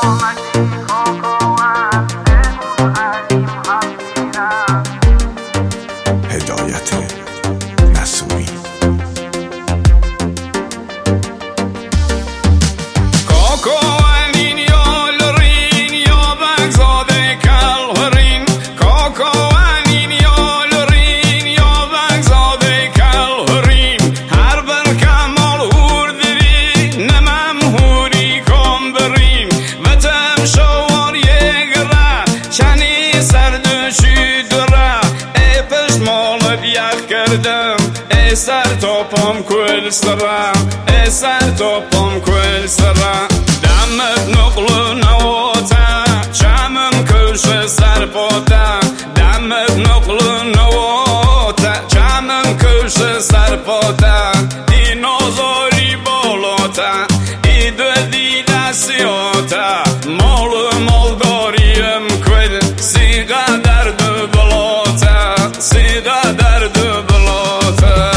هدایت نصوری. سر توپم کل سرم سر توپم کل سرم دمت نقل نواتا چمم کش سر پاتا دمت نقل نواتا چمم کش سر پاتا ای نازاری بالاتا ای دودی دستیاتا مال مالداریم کل سیگا درد بلاتا سیگا درد بلاتا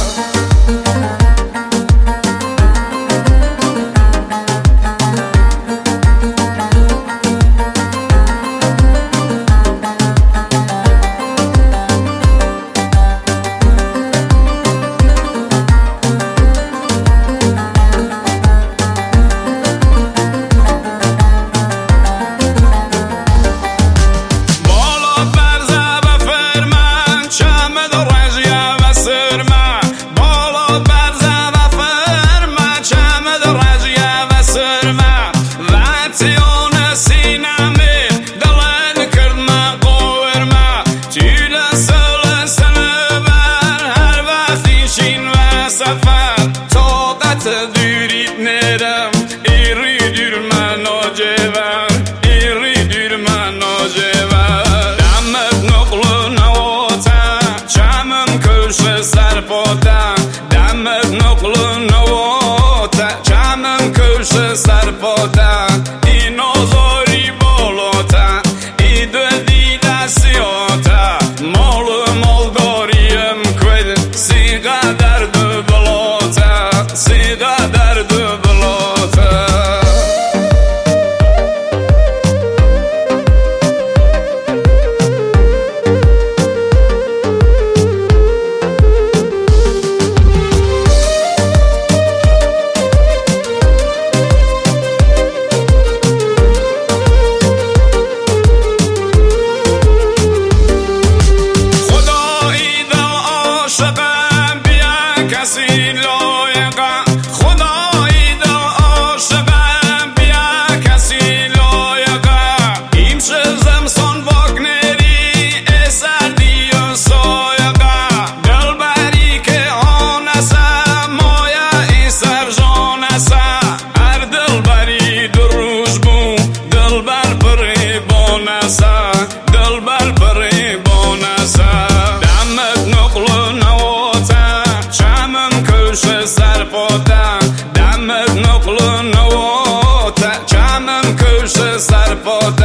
دمت نقل نواتا چمم کش سر پاتا ای نازاری بالاتا ای دودی دستیاتا مال مالداریم کل سیگا درد بلاتا سیگا درد بلاتا دمت نقل نواتا چمم کش سر پاتا